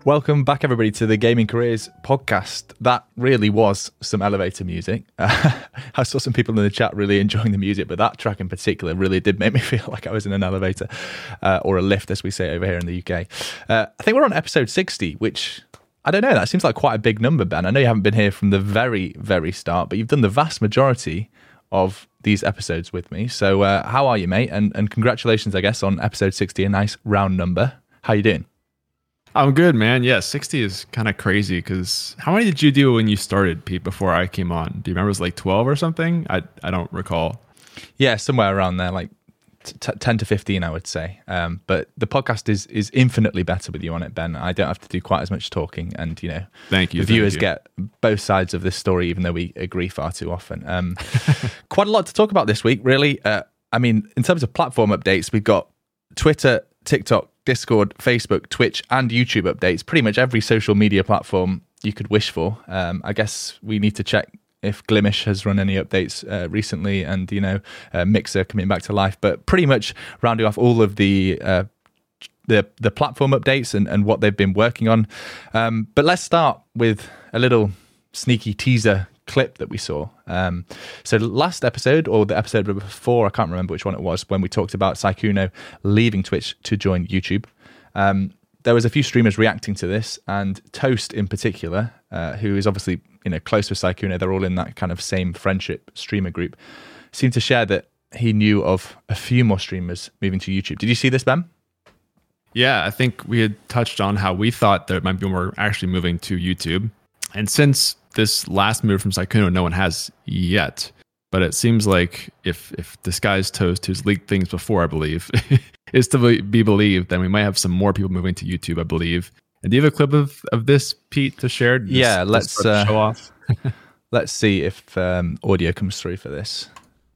Welcome back, everybody, to the Gaming Careers podcast. That really was some elevator music. I saw some people in the chat really enjoying the music, but that track in particular really did make me feel like I was in an elevator or a lift, as we say over here in the UK. I think we're on episode 60, which, I don't know, that seems like quite a big number, Ben. I know you haven't been here from the very, very start, but you've done the vast majority of these episodes with me. So how are you, mate? And congratulations, I guess, on episode 60, a nice round number. How you doing? I'm good, man. Yeah, 60 is kind of crazy because how many did you do when you started, Pete, before I came on? Do you remember it was like 12 or something? I don't recall. Yeah, somewhere around there, like 10 to 15, I would say. But the podcast is infinitely better with you on it, Ben. I don't have to do quite as much talking. And, you know, thank you. The viewers get both sides of this story, even though we agree far too often. Quite a lot to talk about this week, really. I mean, in terms of platform updates, we've got Twitter, TikTok, Discord, Facebook, Twitch, and YouTube updates. Pretty much every social media platform you could wish for. I guess we need to check if Glimish has run any updates recently, and, you know, Mixer coming back to life. But pretty much rounding off all of the platform updates and what they've been working on. But let's start with a little sneaky teaser clip that we saw. So last episode, or the episode before, I can't remember which one it was, when we talked about Sykkuno leaving Twitch to join YouTube. There was a few streamers reacting to this, and Toast in particular, who is obviously, you know, close with Sykkuno, they're all in that kind of same friendship streamer group, seemed to share that he knew of a few more streamers moving to YouTube. Did you see this, Ben? Yeah, I think we had touched on how we thought there might be more actually moving to YouTube. And since this last move from Sykkuno, no one has yet. But it seems like if this guy's Toast, who's leaked things before, I believe, is to be believed, then we might have some more people moving to YouTube, I believe. And do you have a clip of this, Pete, to share? Let's show off. Let's see if audio comes through for this.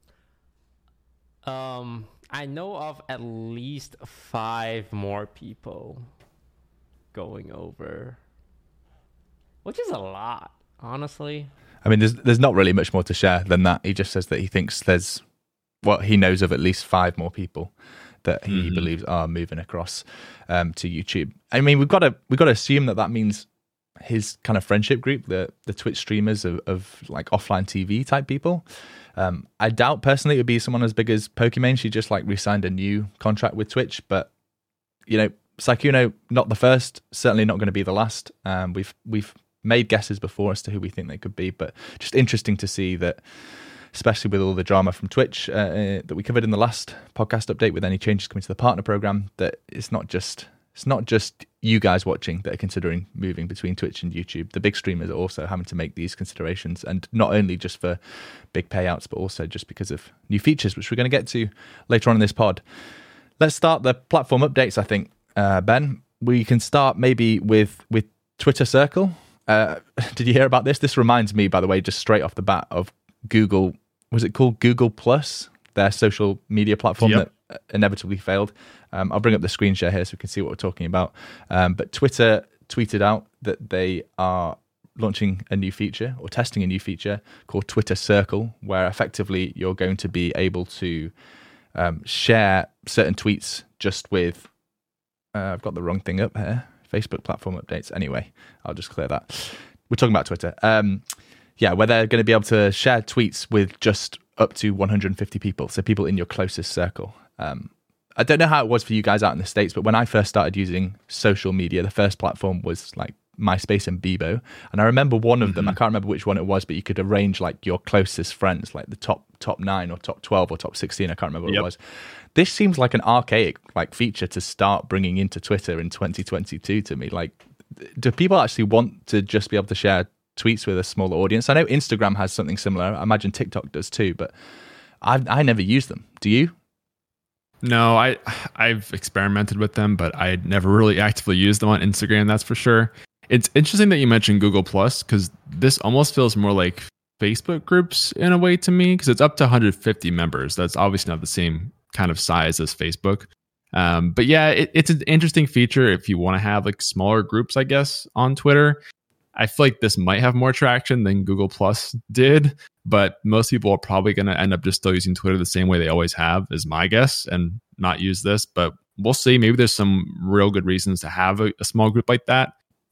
I know of at least 5 more people going over, which is a lot, honestly. I mean, there's not really much more to share than that. He just says that he thinks there's what he knows of at least 5 more people that he believes are moving across to YouTube. I mean, we've got to assume that means his kind of friendship group, the Twitch streamers of like offline TV type people. I doubt personally it would be someone as big as Pokimane. She just like re-signed a new contract with Twitch, but you know, Sykkuno, not the first, certainly not going to be the last. We've made guesses before as to who we think they could be, but just interesting to see that, especially with all the drama from Twitch that we covered in the last podcast update, with any changes coming to the partner program, that it's not just you guys watching that are considering moving between Twitch and YouTube. The big streamers are also having to make these considerations, and not only just for big payouts, but also just because of new features, which we're going to get to later on in this pod. Let's start the platform updates, I think. Ben, we can start maybe with Twitter Circle. Did you hear about this? This reminds me, by the way, just straight off the bat, of Google. Was it called Google Plus, their social media platform that inevitably failed? I'll bring up the screen share here so we can see what we're talking about. But Twitter tweeted out that they are launching a new feature, or testing a new feature called Twitter Circle, where effectively you're going to be able to share certain tweets just with I've got the wrong thing up here. Facebook platform updates. Anyway, I'll just clear that. We're talking about Twitter. Where they're going to be able to share tweets with just up to 150 people. So people in your closest circle. I don't know how it was for you guys out in the States, but when I first started using social media, the first platform was like MySpace and Bebo. And I remember one of them, I can't remember which one it was, but you could arrange like your closest friends, like the top 9 or top 12 or top 16. I can't remember what it was. This seems like an archaic like feature to start bringing into Twitter in 2022 to me. Like, do people actually want to just be able to share tweets with a smaller audience? I know Instagram has something similar. I imagine TikTok does too, but I never use them. Do you? No, I've experimented with them, but I never really actively used them on Instagram, that's for sure. It's interesting that you mentioned Google Plus, because this almost feels more like Facebook groups in a way to me, because it's up to 150 members. That's obviously not the same kind of size as Facebook. But yeah, it's an interesting feature if you want to have like smaller groups, I guess, on Twitter. I feel like this might have more traction than Google Plus did, but most people are probably going to end up just still using Twitter the same way they always have, is my guess, and not use this. But we'll see. Maybe there's some real good reasons to have a small group like that.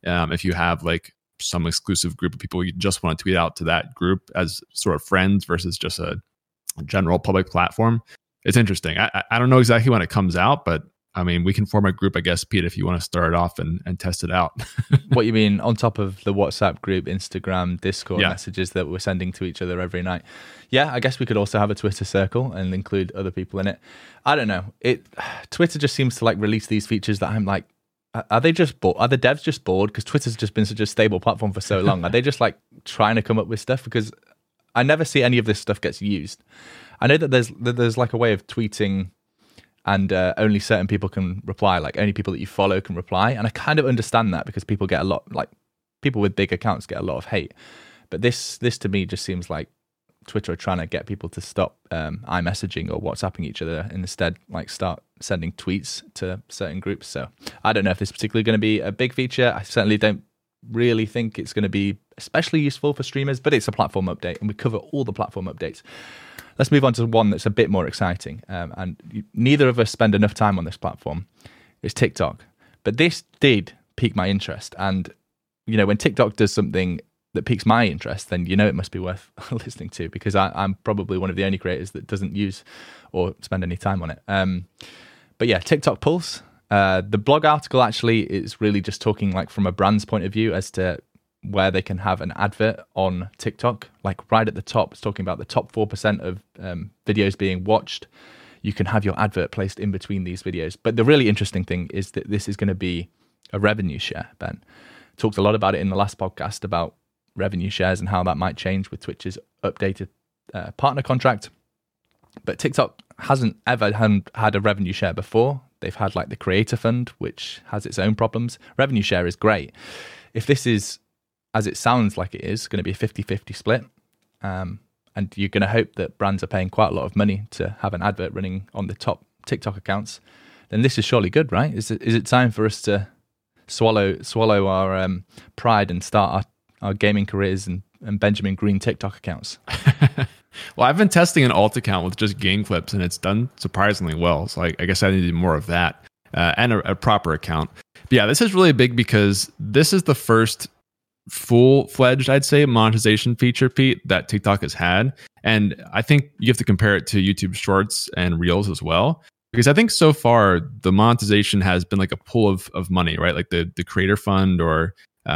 If you have like some exclusive group of people you just want to tweet out to that group as sort of friends versus just a general public platform, it's interesting. I don't know exactly when it comes out, but I mean, we can form a group, I guess, Pete, if you want to start it off and test it out. What you mean, on top of the WhatsApp group, Instagram, Discord messages that we're sending to each other every night? Yeah, I guess we could also have a Twitter circle and include other people in it. I don't know. Twitter just seems to like release these features that I'm like, are they just bored? Are the devs just bored? Because Twitter's just been such a stable platform for so long. Are they just like trying to come up with stuff? Because I never see any of this stuff gets used. I know that there's like a way of tweeting and only certain people can reply, like only people that you follow can reply. And I kind of understand that because people get a lot, like people with big accounts get a lot of hate. But this to me just seems like Twitter are trying to get people to stop iMessaging or WhatsApping each other and instead like start sending tweets to certain groups. So I don't know if this is particularly going to be a big feature. I certainly don't really think it's going to be especially useful for streamers, but it's a platform update and we cover all the platform updates. Let's move on to one that's a bit more exciting. And neither of us spend enough time on this platform. It's TikTok. But this did pique my interest. And, you know, when TikTok does something that piques my interest, then you know it must be worth listening to because I'm probably one of the only creators that doesn't use or spend any time on it. But yeah, TikTok Pulse. The blog article actually is really just talking like from a brand's point of view as to where they can have an advert on TikTok, like right at the top. It's talking about the top 4% of videos being watched. You can have your advert placed in between these videos. But the really interesting thing is that this is going to be a revenue share, Ben. Talked a lot about it in the last podcast about revenue shares and how that might change with Twitch's updated partner contract. But TikTok hasn't ever had a revenue share before. They've had like the Creator Fund, which has its own problems. Revenue share is great. If this is, as it sounds like it is, going to be a 50-50 split, and you're going to hope that brands are paying quite a lot of money to have an advert running on the top TikTok accounts, then this is surely good, right? Is it time for us to swallow our pride and start our gaming careers and Benjamin Green TikTok accounts? Well, I've been testing an alt account with just game clips, and it's done surprisingly well. So I guess I need more of that and a proper account. But yeah, this is really big because this is the first full-fledged, I'd say, monetization feature, Pete, that TikTok has had. And I think you have to compare it to YouTube Shorts and Reels as well. Because I think so far, the monetization has been like a pool of money, right? Like the Creator Fund or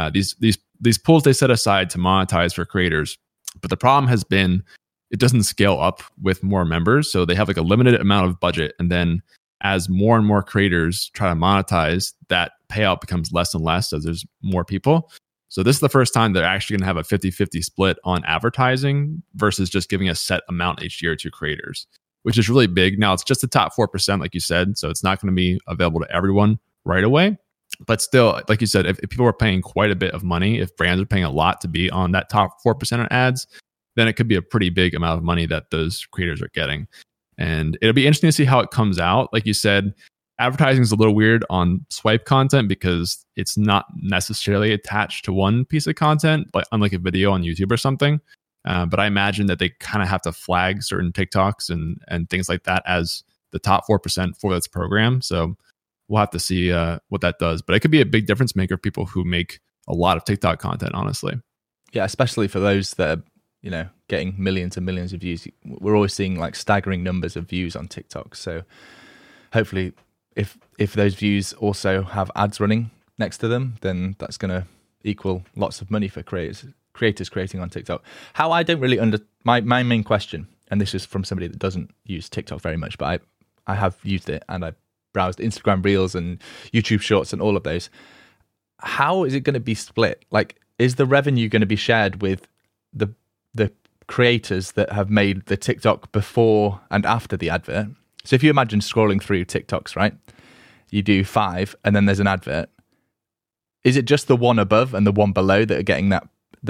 these pools they set aside to monetize for creators. But the problem has been it doesn't scale up with more members. So they have like a limited amount of budget. And then as more and more creators try to monetize, that payout becomes less and less as there's more people. So this is the first time they're actually going to have a 50-50 split on advertising versus just giving a set amount each year to creators, which is really big. Now, it's just the top 4%, like you said. So it's not going to be available to everyone right away. But still, like you said, if people are paying quite a bit of money, if brands are paying a lot to be on that top 4% of ads, then it could be a pretty big amount of money that those creators are getting. And it'll be interesting to see how it comes out. Like you said, advertising is a little weird on swipe content because it's not necessarily attached to one piece of content, but unlike a video on YouTube or something. But I imagine that they kind of have to flag certain TikToks and things like that as the top 4% for this program. So we'll have to see what that does. But it could be a big difference maker for people who make a lot of TikTok content, honestly. Yeah, especially for those that are, you know, getting millions and millions of views. We're always seeing like staggering numbers of views on TikTok. So hopefully if those views also have ads running next to them, then that's going to equal lots of money for creators creating on TikTok. How I don't really my main question, and this is from somebody that doesn't use TikTok very much, but I have used it and I browsed Instagram Reels and YouTube Shorts and all of those. How is it going to be split? Like, is the revenue going to be shared with the creators that have made the TikTok before and after the advert? So if you imagine scrolling through TikToks, right? You do 5 and then there's an advert. Is it just the one above and the one below that are getting that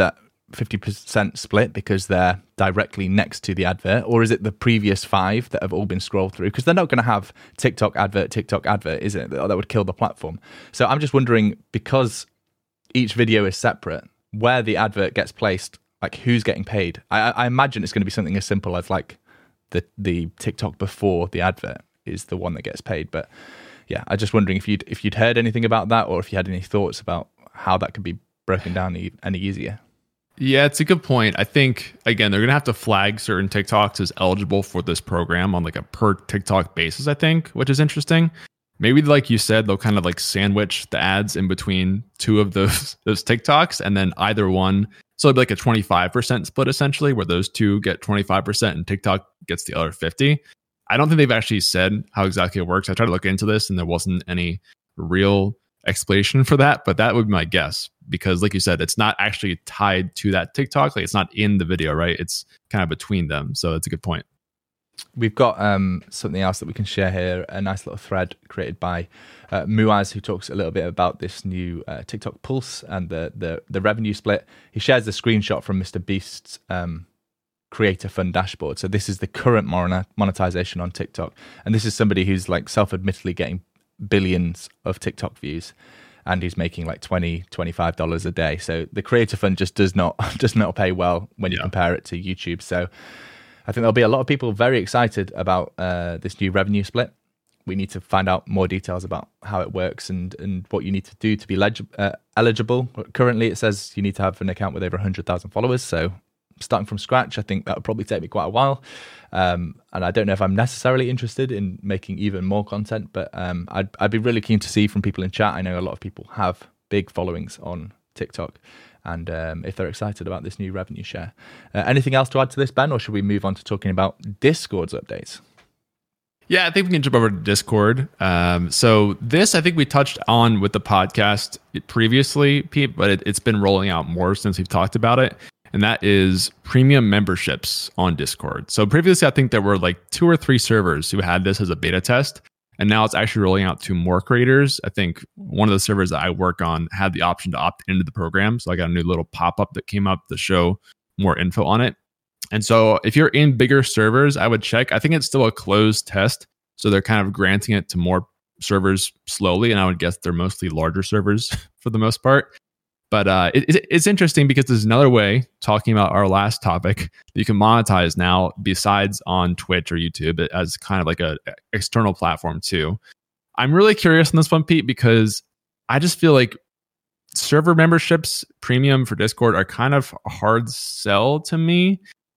50% split because they're directly next to the advert? Or is it the previous 5 that have all been scrolled through? Because they're not going to have TikTok advert, is it? That would kill the platform. So I'm just wondering, because each video is separate, where the advert gets placed, like who's getting paid? I imagine it's going to be something as simple as like the TikTok before the advert is the one that gets paid. But yeah, I'm just wondering if you'd heard anything about that, or if you had any thoughts about how that could be broken down any easier. Yeah, it's a good point. I think, again, they're going to have to flag certain TikToks as eligible for this program on like a per TikTok basis, I think, which is interesting. Maybe like you said, they'll kind of like sandwich the ads in between two of those TikToks, and then either one. So it'd be like a 25% split essentially, where those two get 25% and TikTok gets the other 50. I don't think they've actually said how exactly it works. I tried to look into this and there wasn't any real explanation for that, but that would be my guess, because like you said, it's not actually tied to that TikTok. Like it's not in the video, right? It's kind of between them. So it's a good point. We've got something else that we can share here, a nice little thread created by Muaz, who talks a little bit about this new TikTok Pulse and the revenue split. He shares the screenshot from Mr. Beast's Creator Fund dashboard. So this is the current monetization on TikTok. And this is somebody who's like self-admittedly getting billions of TikTok views, and he's making like $20-$25 a day. So the Creator Fund just does not pay well when you compare it to YouTube. So I think there'll be a lot of people very excited about this new revenue split. We need to find out more details about how it works and what you need to do to be eligible. Currently, it says you need to have an account with over 100,000 followers. So starting from scratch, I think that would probably take me quite a while. And I don't know if I'm necessarily interested in making even more content, but I'd be really keen to see from people in chat. I know a lot of people have big followings on TikTok, and if they're excited about this new revenue share. Anything else to add to this, Ben, or should we move on to talking about Discord's updates? Yeah, I think we can jump over to Discord. So this, I think we touched on with the podcast previously, Pete, but it's been rolling out more since we've talked about it. And that is premium memberships on Discord. So previously, I think there were like 2 or 3 servers who had this as a beta test. And now it's actually rolling out to more creators. I think one of the servers that I work on had the option to opt into the program. So I got a new little pop-up that came up to show more info on it. And so if you're in bigger servers, I would check. I think it's still a closed test. So they're kind of granting it to more servers slowly. And I would guess they're mostly larger servers for the most part. But it's interesting because there's another way, talking about our last topic, that you can monetize now besides on Twitch or YouTube as kind of like a external platform too. I'm really curious on this one, Pete, because I just feel like server memberships premium for Discord are kind of a hard sell to me.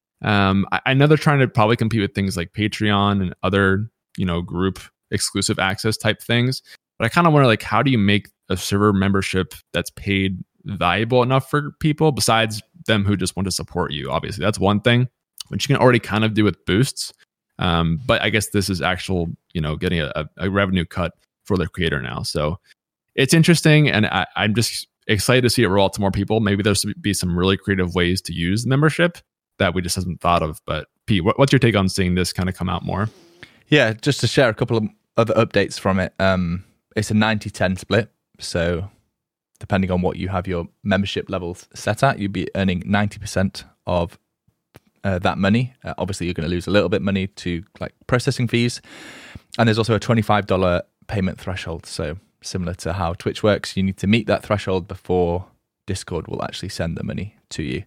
I know they're trying to probably compete with things like Patreon and other, group exclusive access type things. But I kind of wonder, like, how do you make a server membership that's paid valuable enough for people besides them who just want to support you? Obviously, that's one thing, which you can already kind of do with boosts. But I guess this is actual, getting a revenue cut for the creator now. So it's interesting. And I'm just excited to see it roll out to more people. Maybe there's be some really creative ways to use membership that we just haven't thought of. But Pete, what's your take on seeing this kind of come out more? Yeah, just to share a couple of other updates from it. It's a 90-10 split. So depending on what you have your membership levels set at, you'd be earning 90% of that money. Obviously, you're going to lose a little bit money to like processing fees. And there's also a $25 payment threshold. So similar to how Twitch works, you need to meet that threshold before Discord will actually send the money to you.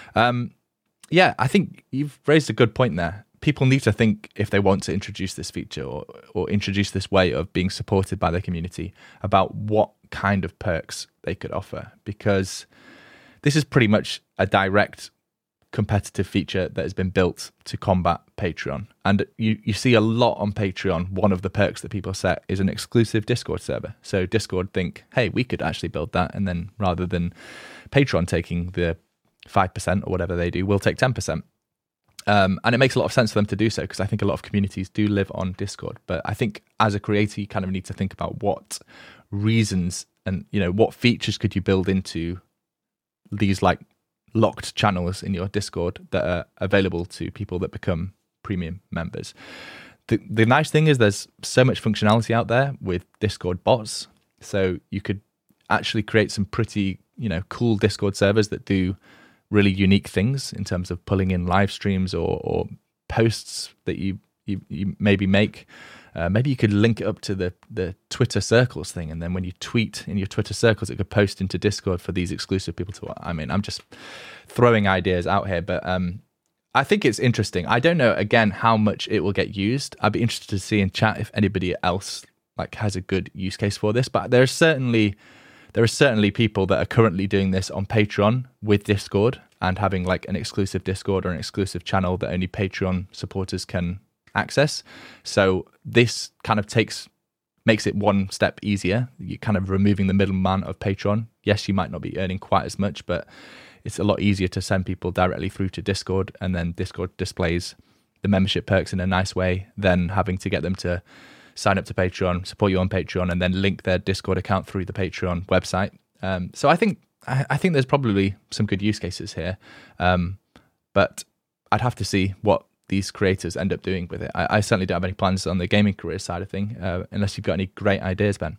Yeah, I think you've raised a good point there. People need to think, if they want to introduce this feature or introduce this way of being supported by their community, about what kind of perks they could offer, because this is pretty much a direct competitive feature that has been built to combat Patreon. And you see a lot on Patreon. One of the perks that people set is an exclusive Discord server. So Discord think, hey, we could actually build that, and then rather than Patreon taking the 5% or whatever they do, we'll take 10%. And it makes a lot of sense for them to do so, because I think a lot of communities do live on Discord. But I think as a creator, you kind of need to think about what reasons and what features could you build into these like locked channels in your Discord that are available to people that become premium members. The nice thing is there's so much functionality out there with Discord bots, so you could actually create some pretty cool Discord servers that do really unique things in terms of pulling in live streams or posts that you maybe make. Maybe you could link it up to the Twitter Circles thing, and then when you tweet in your Twitter Circles, it could post into Discord for these exclusive people to. I mean, I'm just throwing ideas out here, but I think it's interesting. I don't know, again, how much it will get used. I'd be interested to see in chat if anybody else like has a good use case for this, but there's certainly there are certainly people that are currently doing this on Patreon with Discord and having like an exclusive Discord or an exclusive channel that only Patreon supporters can access. So this kind of makes it one step easier. You're kind of removing the middleman of Patreon. Yes, you might not be earning quite as much, but it's a lot easier to send people directly through to Discord, and then Discord displays the membership perks in a nice way than having to get them to sign up to Patreon, support you on Patreon, and then link their Discord account through the Patreon website. So I think there's probably some good use cases here, but I'd have to see what these creators end up doing with it. I certainly don't have any plans on the gaming career side of thing, unless you've got any great ideas, Ben.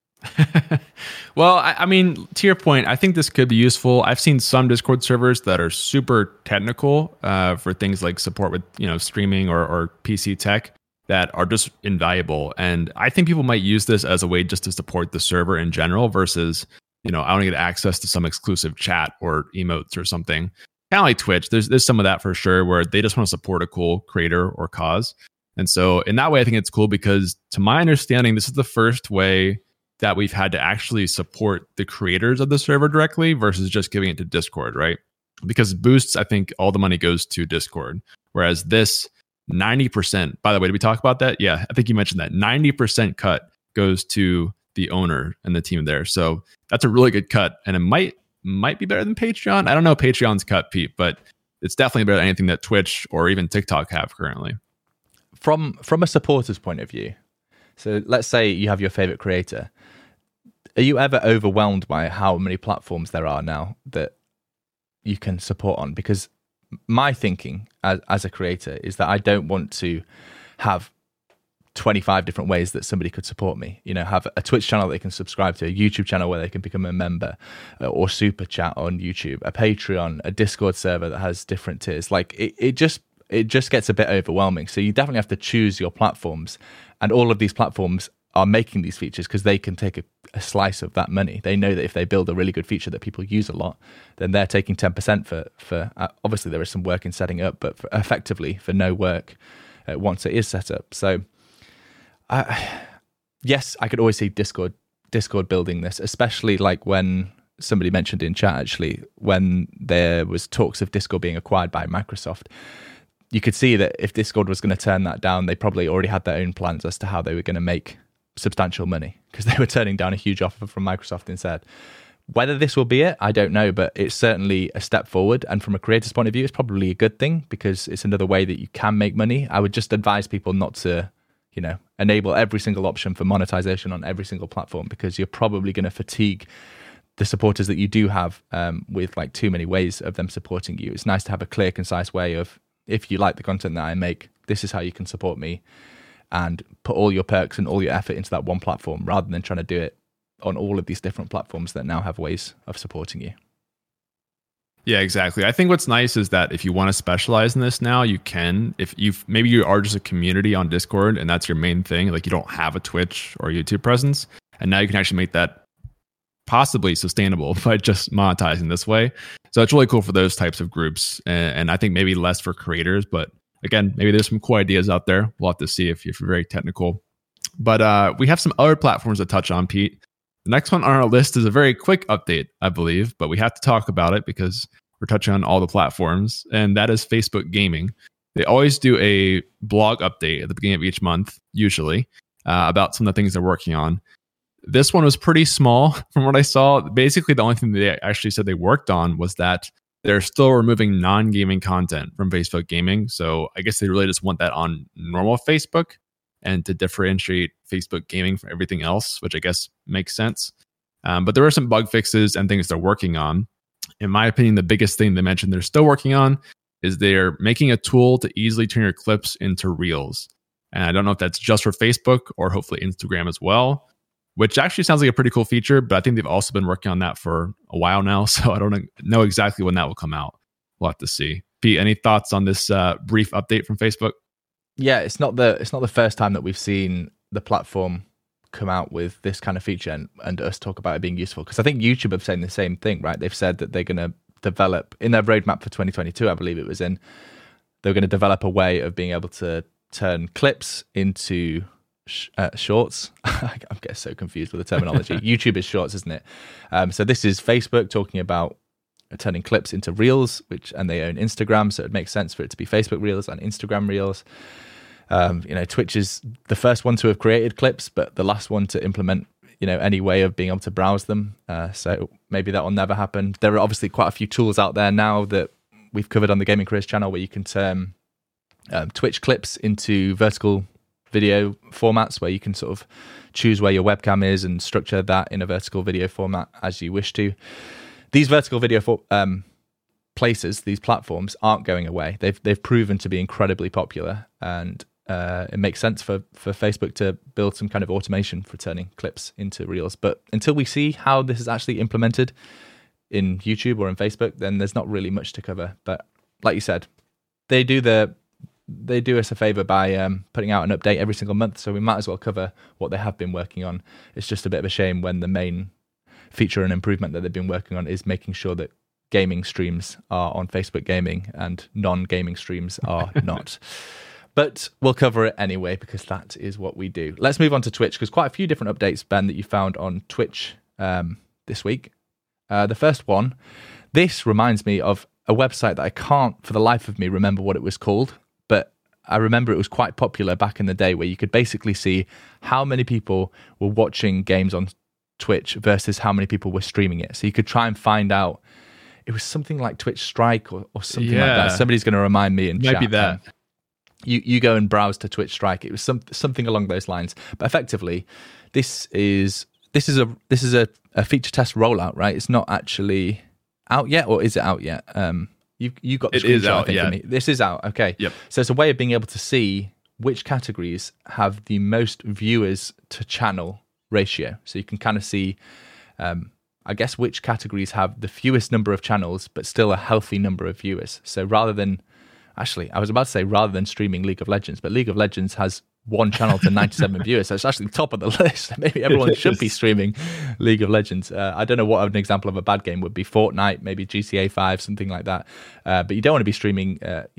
Well, I mean, to your point, I think this could be useful. I've seen some Discord servers that are super technical for things like support with streaming or PC tech that are just invaluable. And I think people might use this as a way just to support the server in general versus, I want to get access to some exclusive chat or emotes or something. Kind of like Twitch, there's some of that for sure, where they just want to support a cool creator or cause. And so in that way, I think it's cool because to my understanding, this is the first way that we've had to actually support the creators of the server directly versus just giving it to Discord, right? Because boosts, I think all the money goes to Discord. Whereas this 90%, by the way, did we talk about that? Yeah, I think you mentioned that 90% cut goes to the owner and the team there. So that's a really good cut. And it might be better than Patreon. I don't know Patreon's cut, Pete, but it's definitely better than anything that Twitch or even TikTok have currently. From a supporter's point of view, so let's say you have your favorite creator. Are you ever overwhelmed by how many platforms there are now that you can support on? Because my thinking as a creator is that I don't want to have 25 different ways that somebody could support me. Have a Twitch channel they can subscribe to, a YouTube channel where they can become a member, or super chat on YouTube, a Patreon, a Discord server that has different tiers. Like it just gets a bit overwhelming. So you definitely have to choose your platforms, and all of these platforms are making these features because they can take a slice of that money. They know that if they build a really good feature that people use a lot, then they're taking 10% for obviously there is some work in setting up, but effectively for no work once it is set up. So yes, I could always see Discord building this, especially like when somebody mentioned in chat, actually, when there was talks of Discord being acquired by Microsoft. You could see that if Discord was going to turn that down, they probably already had their own plans as to how they were going to make substantial money, because they were turning down a huge offer from Microsoft instead. Whether this will be it, I don't know, but it's certainly a step forward. And from a creator's point of view, it's probably a good thing because it's another way that you can make money. I would just advise people not to, enable every single option for monetization on every single platform, because you're probably going to fatigue the supporters that you do have with like too many ways of them supporting you. It's nice to have a clear, concise way of, if you like the content that I make, this is how you can support me, and put all your perks and all your effort into that one platform rather than trying to do it on all of these different platforms that now have ways of supporting you. Yeah, exactly. I think what's nice is that if you want to specialize in this now, you can. If maybe you are just a community on Discord and that's your main thing, like you don't have a Twitch or YouTube presence, and now you can actually make that possibly sustainable by just monetizing this way. So it's really cool for those types of groups, and I think maybe less for creators. But again, maybe there's some cool ideas out there. We'll have to see if you're very technical. But we have some other platforms to touch on, Pete. The next one on our list is a very quick update, I believe, but we have to talk about it because we're touching on all the platforms, and that is Facebook Gaming. They always do a blog update at the beginning of each month, usually, about some of the things they're working on. This one was pretty small from what I saw. Basically, the only thing they actually said they worked on was that they're still removing non-gaming content from Facebook Gaming. So I guess they really just want that on normal Facebook, and to differentiate Facebook Gaming from everything else, which I guess makes sense. But there are some bug fixes and things they're working on. In my opinion, the biggest thing they mentioned they're still working on is they're making a tool to easily turn your clips into Reels. And I don't know if that's just for Facebook or hopefully Instagram as well, which actually sounds like a pretty cool feature, but I think they've also been working on that for a while now. So I don't know exactly when that will come out. We'll have to see. Pete, any thoughts on this brief update from Facebook? Yeah, it's not the first time that we've seen the platform come out with this kind of feature and us talk about it being useful. Because I think YouTube have said the same thing, right? They've said that they're going to develop in their roadmap for 2022, I believe it was in, they're going to develop a way of being able to turn clips into Shorts. I'm getting so confused with the terminology. YouTube is Shorts, isn't it? So this is Facebook talking about turning clips into Reels, and they own Instagram, so it makes sense for it to be Facebook Reels and Instagram Reels. Twitch is the first one to have created clips, but the last one to implement any way of being able to browse them. So maybe that will never happen. There are obviously quite a few tools out there now that we've covered on the Gaming Careers channel where you can turn Twitch clips into vertical video formats, where you can sort of choose where your webcam is and structure that in a vertical video format as you wish to. These vertical video places, these platforms, aren't going away. They've proven to be incredibly popular, and it makes sense for Facebook to build some kind of automation for turning clips into Reels. But until we see how this is actually implemented in YouTube or in Facebook, then there's not really much to cover. But like you said, they do us a favor by putting out an update every single month, so we might as well cover what they have been working on. It's just a bit of a shame when the main feature and improvement that they've been working on is making sure that gaming streams are on Facebook Gaming and non-gaming streams are not. But we'll cover it anyway, because that is what we do. Let's move on to Twitch, because quite a few different updates, Ben, that you found on Twitch this week. The first one, this reminds me of a website that I can't for the life of me remember what it was called, but I remember it was quite popular back in the day, where you could basically see how many people were watching games on Twitch versus how many people were streaming it. So you could try and find out. It was something like Twitch Strike or something like that. Somebody's going to remind me in chat. Maybe that. You go and browse to Twitch Strike. It was something along those lines. But effectively, this is a feature test rollout, right? It's not actually out yet, or is it out yet? You got the screenshot, is out, I think, yeah. for me. This is out. Okay. Yep. So it's a way of being able to see which categories have the most viewers to channel ratio. So you can kind of see, I guess, which categories have the fewest number of channels, but still a healthy number of viewers. So rather than streaming League of Legends, but League of Legends has one channel to 97 viewers. So it's actually top of the list. Maybe everyone should be streaming League of Legends. I don't know what an example of a bad game would be. Fortnite, maybe GTA 5, something like that. But you don't want to be streaming,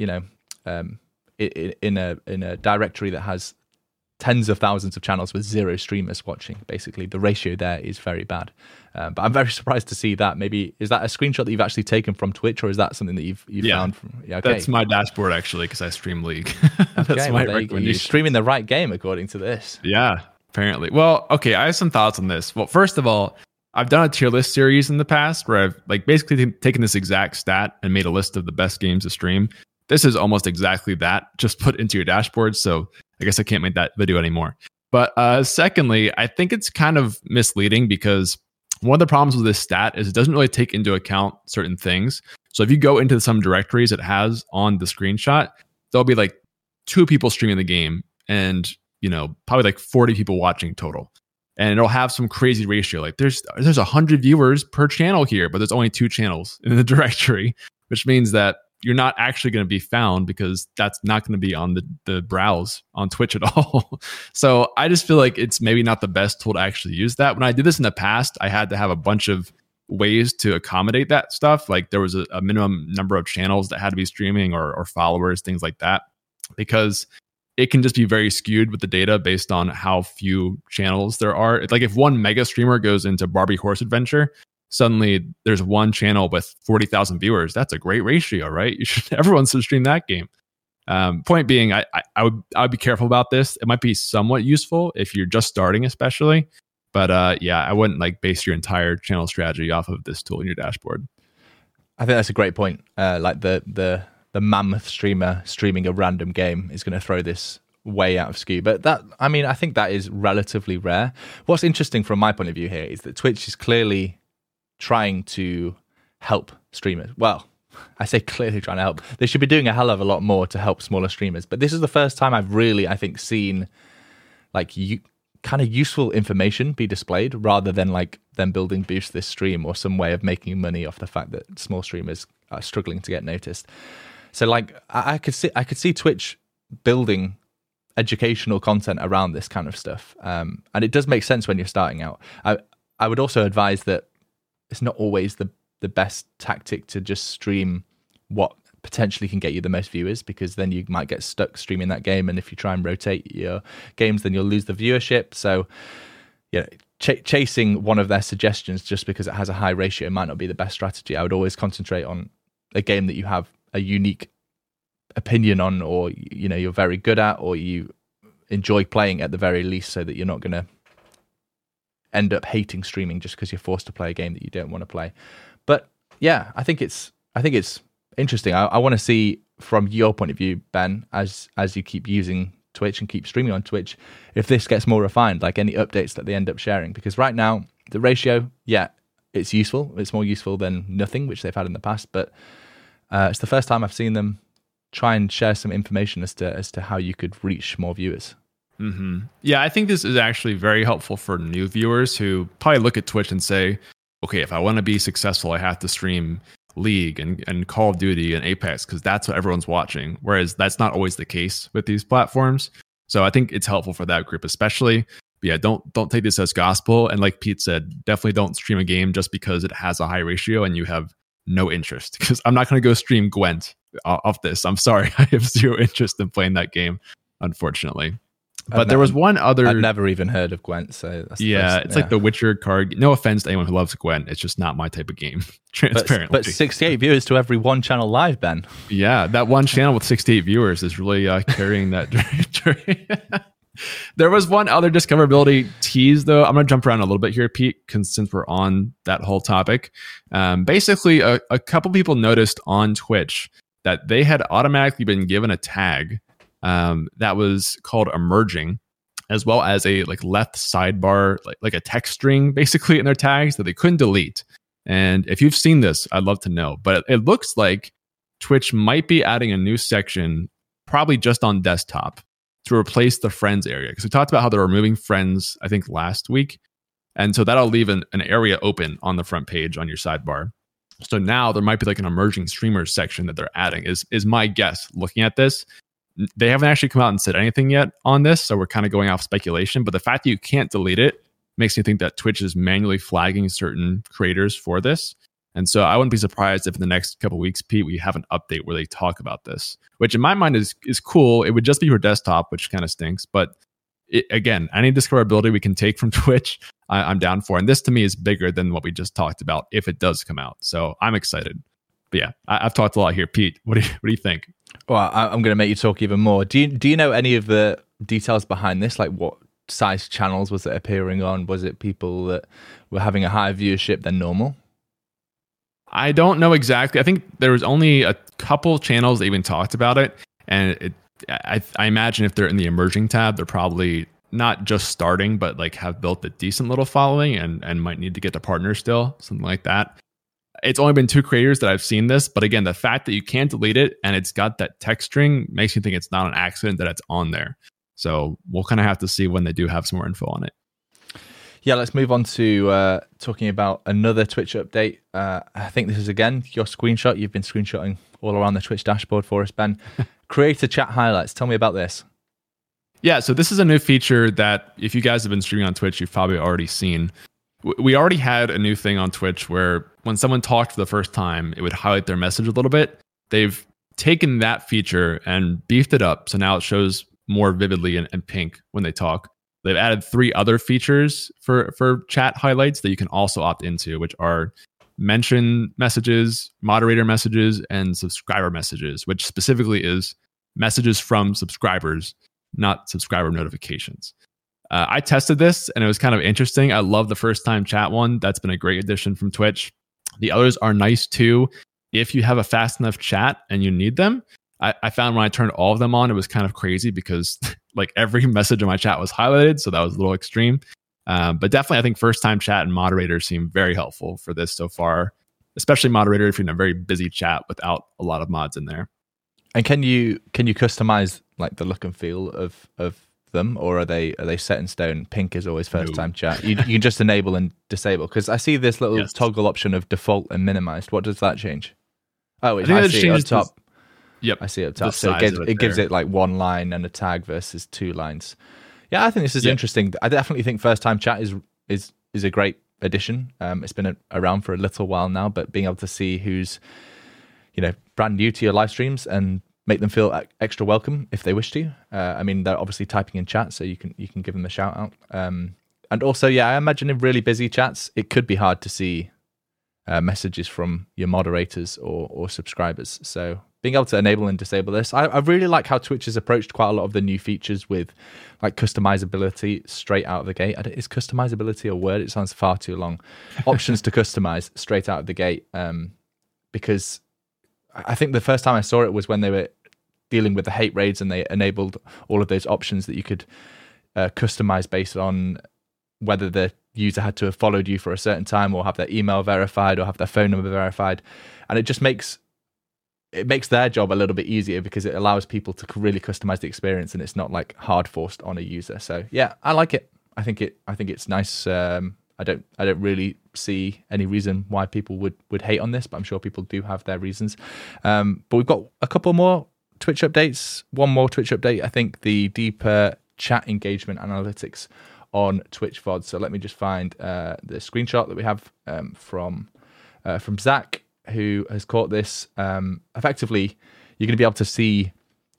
in a directory that has tens of thousands of channels with zero streamers watching. Basically, the ratio there is very bad. But I'm very surprised to see that. Maybe is that a screenshot that you've actually taken from Twitch, or is that something that you've found from? Yeah, okay. That's my dashboard actually, because I stream League. That's okay, my recommendation. You're streaming the right game according to this. Yeah, apparently. Well, okay, I have some thoughts on this. Well, first of all, I've done a tier list series in the past where I've basically taken this exact stat and made a list of the best games to stream. This is almost exactly that, just put into your dashboard. So I guess I can't make that video anymore. But secondly, I think it's kind of misleading, because one of the problems with this stat is it doesn't really take into account certain things. So if you go into some directories it has on the screenshot, there'll be like 2 people streaming the game and, probably like 40 people watching total. And it'll have some crazy ratio. Like there's 100 viewers per channel here, but there's only 2 channels in the directory, which means that you're not actually going to be found, because that's not going to be on the browse on Twitch at all. So I just feel like it's maybe not the best tool to actually use that. When I did this in the past, I had to have a bunch of ways to accommodate that stuff. Like there was a minimum number of channels that had to be streaming or followers, things like that, because it can just be very skewed with the data based on how few channels there are. It's like if one mega streamer goes into Barbie Horse Adventure, suddenly there's one channel with 40,000 viewers. That's a great ratio, right? Everyone should stream that game. Point being, I would be careful about this. It might be somewhat useful if you're just starting, especially. But I wouldn't base your entire channel strategy off of this tool in your dashboard. I think that's a great point. Like the mammoth streamer streaming a random game is going to throw this way out of skew. But I think that is relatively rare. What's interesting from my point of view here is that Twitch is clearly trying to help streamers. Well, I say clearly trying to help. They should be doing a hell of a lot more to help smaller streamers. But this is the first time I've really, I think, seen kind of useful information be displayed, rather than them building Boost This Stream or some way of making money off the fact that small streamers are struggling to get noticed. So I could see Twitch building educational content around this kind of stuff. And it does make sense when you're starting out. I would also advise that it's not always the best tactic to just stream what potentially can get you the most viewers, because then you might get stuck streaming that game, and if you try and rotate your games, then you'll lose the viewership. So chasing one of their suggestions just because it has a high ratio might not be the best strategy. I would always concentrate on a game that you have a unique opinion on, or you're very good at, or you enjoy playing at the very least, so that you're not going to end up hating streaming just because you're forced to play a game that you don't want to play. But yeah, I think it's interesting. I want to see from your point of view, Ben, as you keep using Twitch and keep streaming on Twitch, if this gets more refined, like any updates that they end up sharing. Because right now, the ratio, it's useful. It's more useful than nothing, which they've had in the past. But it's the first time I've seen them try and share some information as to how you could reach more viewers. Mm-hmm. Yeah, I think this is actually very helpful for new viewers who probably look at Twitch and say, okay, if I want to be successful, I have to stream League and Call of Duty and Apex because that's what everyone's watching. Whereas that's not always the case with these platforms. So I think it's helpful for that group especially. But yeah, don't take this as gospel. And like Pete said, definitely don't stream a game just because it has a high ratio and you have no interest. Because I'm not going to go stream Gwent off this. I'm sorry. I have zero interest in playing that game, unfortunately. But there was one other... I've never even heard of Gwent, so that's it's like the Witcher card. No offense to anyone who loves Gwent. It's just not my type of game, transparently. But 68 viewers to every one channel live, Ben. Yeah, that one channel with 68 viewers is really carrying that. There was one other discoverability tease, though. I'm going to jump around a little bit here, Pete, since we're on that whole topic. Basically, a couple people noticed on Twitch that they had automatically been given a tag that was called emerging, as well as a left sidebar, like a text string basically in their tags that they couldn't delete. And if you've seen this, I'd love to know. But it looks like Twitch might be adding a new section, probably just on desktop, to replace the friends area. Because we talked about how they're removing friends, I think, last week. And so that'll leave an area open on the front page on your sidebar. So now there might be an emerging streamers section that they're adding, is my guess looking at this. They haven't actually come out and said anything yet on this, so we're kind of going off speculation. But the fact that you can't delete it makes me think that Twitch is manually flagging certain creators for this. And so I wouldn't be surprised if in the next couple of weeks, Pete, we have an update where they talk about this, which in my mind is cool. It would just be for desktop, which kind of stinks. But again, any discoverability we can take from Twitch, I'm down for. And this to me is bigger than what we just talked about if it does come out. So I'm excited. But yeah, I've talked a lot here. Pete, what do you think? Well, I'm going to make you talk even more. Do you know any of the details behind this? Like what size channels was it appearing on? Was it people that were having a higher viewership than normal? I don't know exactly. I think there was only a couple channels that even talked about it. And I imagine if they're in the emerging tab, they're probably not just starting, but have built a decent little following and might need to get to partners still, something like that. It's only been 2 creators that I've seen this, but again, the fact that you can't delete it and it's got that text string makes me think it's not an accident that it's on there. So we'll kind of have to see when they do have some more info on it. Yeah, let's move on to talking about another Twitch update. I think this is, again, your screenshot. You've been screenshotting all around the Twitch dashboard for us, Ben. Creator chat highlights. Tell me about this. Yeah, so this is a new feature that if you guys have been streaming on Twitch, you've probably already seen. We already had a new thing on Twitch where when someone talked for the first time, it would highlight their message a little bit. They've taken that feature and beefed it up. So now it shows more vividly in pink when they talk. They've added 3 other features for chat highlights that you can also opt into, which are mention messages, moderator messages, and subscriber messages, which specifically is messages from subscribers, not subscriber notifications. I tested this and it was kind of interesting. I love the first time chat one. That's been a great addition from Twitch. The others are nice too. If you have a fast enough chat and you need them, I found when I turned all of them on, it was kind of crazy because every message in my chat was highlighted. So that was a little extreme. But definitely, I think first time chat and moderators seem very helpful for this so far, especially moderator if you're in a very busy chat without a lot of mods in there. And can you customize the look and feel of them, or are they set in stone? Pink is always first time chat. You can just enable and disable, because I see this little toggle option of default and minimized. What does that change? Oh, I see it up top. Yep, I see it up top. So it gives it 1 line and a tag versus 2 lines. Yeah, I think this is interesting. I definitely think first time chat is a great addition. It's been around for a little while now, but being able to see who's brand new to your live streams and make them feel extra welcome if they wish to. I mean, they're obviously typing in chat, so you can give them a shout out. And also, I imagine in really busy chats, it could be hard to see messages from your moderators or subscribers. So being able to enable and disable this, I really like how Twitch has approached quite a lot of the new features with like customizability straight out of the gate. Is customizability a word? It sounds far too long. Options to customize straight out of the gate, because I think the first time I saw it was when they were dealing with the hate raids and they enabled all of those options that you could customize based on whether the user had to have followed you for a certain time or have their email verified or have their phone number verified. And it just makes their job a little bit easier because it allows people to really customize the experience and it's not like hard forced on a user. So yeah, I like it. I think it's nice. I don't really see any reason why people would hate on this, but I'm sure people do have their reasons. But we've got a couple more Twitch updates. One more Twitch update. I think the deeper chat engagement analytics on Twitch VOD. So let me just find the screenshot that we have from Zach, who has caught this. Effectively, you're going to be able to see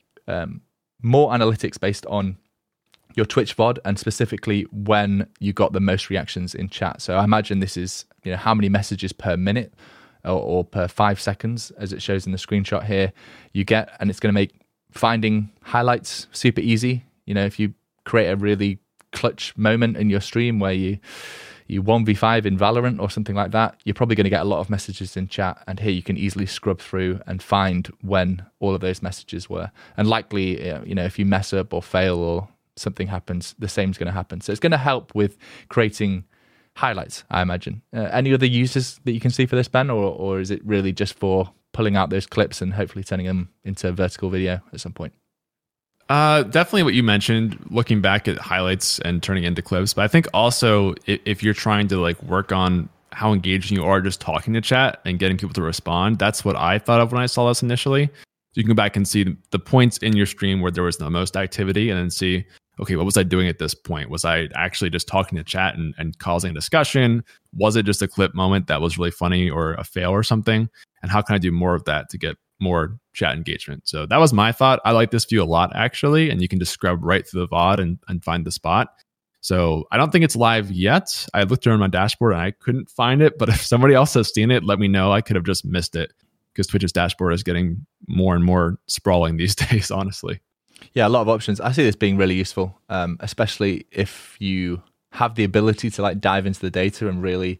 more analytics based on your Twitch VOD and specifically when you got the most reactions in chat. So I imagine this is how many messages per minute or per 5 seconds, as it shows in the screenshot here, you get, and it's going to make finding highlights super easy. If you create a really clutch moment in your stream where you 1v5 in Valorant or something like that, you're probably going to get a lot of messages in chat, and here you can easily scrub through and find when all of those messages were. And likely, if you mess up or fail or something happens, the same's going to happen. So it's going to help with creating highlights, I imagine. Any other uses that you can see for this, Ben, or is it really just for pulling out those clips and hopefully turning them into vertical video at some point? Definitely what you mentioned, looking back at highlights and turning into clips. But I think also if you're trying to like work on how engaging you are just talking to chat and getting people to respond, that's what I thought of when I saw this initially. So you can go back and see the points in your stream where there was the most activity and then see, okay, what was I doing at this point? Was I actually just talking to chat and causing a discussion? Was it just a clip moment that was really funny or a fail or something? And how can I do more of that to get more chat engagement? So that was my thought. I like this view a lot, actually, and you can just scrub right through the VOD and find the spot. So I don't think it's live yet. I looked around my dashboard and I couldn't find it, but if somebody else has seen it, let me know. I could have just missed it because Twitch's dashboard is getting more and more sprawling these days, honestly. Yeah, a lot of options. I see this being really useful, especially if you have the ability to like dive into the data and really,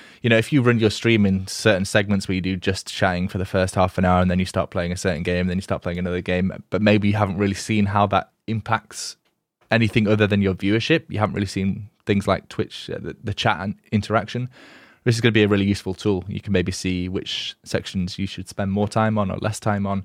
if you run your stream in certain segments where you do just chatting for the first half an hour and then you start playing a certain game, then you start playing another game, but maybe you haven't really seen how that impacts anything other than your viewership. You haven't really seen things like Twitch, the chat and interaction. This is going to be a really useful tool. You can maybe see which sections you should spend more time on or less time on.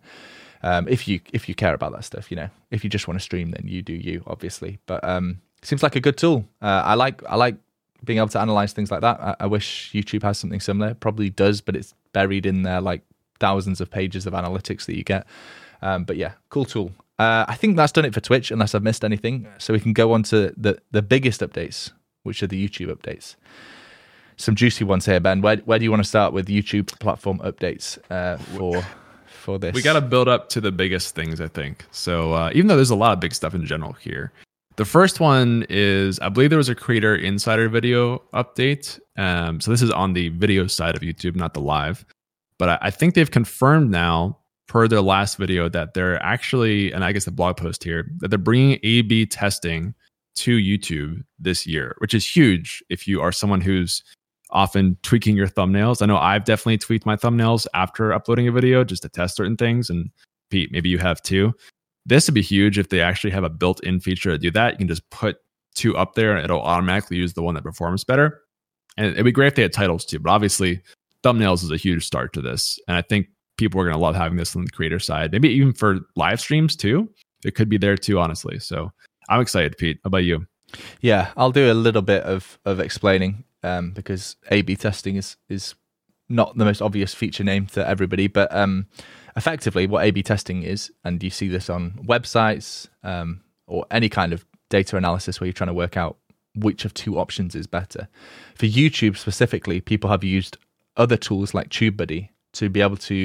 If you care about that stuff, if you just want to stream, then you do you, obviously. But it seems like a good tool. I like being able to analyze things like that. I wish YouTube has something similar. It probably does, but it's buried in there like thousands of pages of analytics that you get. But yeah, cool tool. I think that's done it for Twitch, unless I've missed anything. So we can go on to the biggest updates, which are the YouTube updates. Some juicy ones here, Ben. Where do you want to start with YouTube platform updates for this? We got to build up to the biggest things, I think. So even though there's a lot of big stuff in general here, the first one is, I believe there was a Creator Insider video update. So this is on the video side of YouTube, not the live. But I think they've confirmed now, per their last video, that they're actually, and I guess the blog post here, that they're bringing A/B testing to YouTube this year, which is huge if you are someone who's often tweaking your thumbnails. I know I've definitely tweaked my thumbnails after uploading a video just to test certain things. And Pete, maybe you have too. This would be huge if they actually have a built-in feature to do that. You can just put two up there and it'll automatically use the one that performs better. And it'd be great if they had titles too, but obviously thumbnails is a huge start to this. And I think people are going to love having this on the creator side. Maybe even for live streams too. It could be there too, honestly. So I'm excited, Pete. How about you? Yeah, I'll do a little bit of explaining because A/B testing is not the most obvious feature name to everybody, but effectively what A/B testing is, and you see this on websites or any kind of data analysis where you're trying to work out which of two options is better. For YouTube specifically, people have used other tools like TubeBuddy to be able to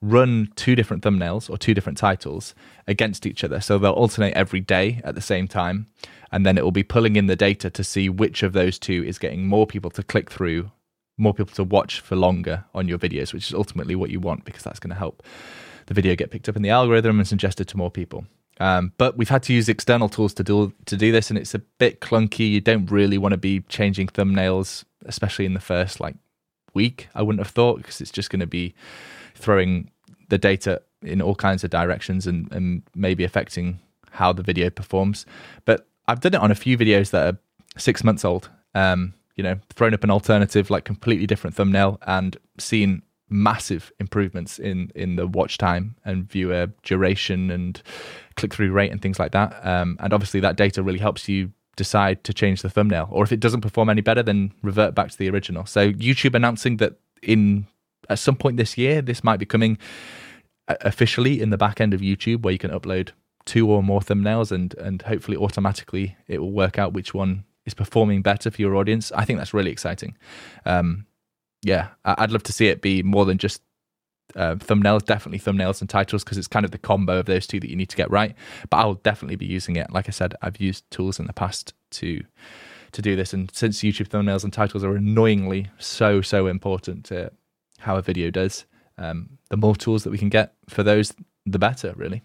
run two different thumbnails or two different titles against each other. So they'll alternate every day at the same time, and then it will be pulling in the data to see which of those two is getting more people to click through, more people to watch for longer on your videos, which is ultimately what you want, because that's going to help the video get picked up in the algorithm and suggested to more people. But we've had to use external tools to do this, and it's a bit clunky. You don't really want to be changing thumbnails, especially in the first week, I wouldn't have thought, because it's just going to be throwing the data in all kinds of directions and maybe affecting how the video performs. But I've done it on a few videos that are 6 months old, thrown up an alternative, completely different thumbnail, and seen massive improvements in the watch time and viewer duration and click-through rate and things like that. And obviously that data really helps you decide to change the thumbnail, or if it doesn't perform any better, then revert back to the original. So YouTube announcing that at some point this year, this might be coming officially in the back end of YouTube, where you can upload 2 or more thumbnails, and hopefully automatically it will work out which one is performing better for your audience. I think that's really exciting. I'd love to see it be more than just thumbnails, definitely thumbnails and titles, because it's kind of the combo of those two that you need to get right. But I'll definitely be using it. Like I said, I've used tools in the past to do this, and since YouTube thumbnails and titles are annoyingly so important to how a video does, the more tools that we can get for those, the better, really.